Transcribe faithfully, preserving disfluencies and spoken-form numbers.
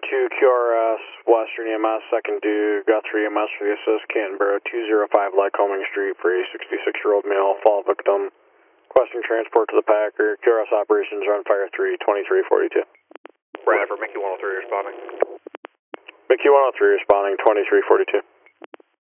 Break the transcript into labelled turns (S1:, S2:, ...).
S1: two Q R S, Western E M S, second due, Guthrie E M S for the assist, Canberra, two oh five Lycoming Street for a sixty-six-year-old male, fall victim. Requesting transport to the Packer. Q R S operations are on fire three, twenty-three forty-two.
S2: Brad for Mickey one oh three responding.
S1: Mickey one oh three responding, twenty-three forty-two.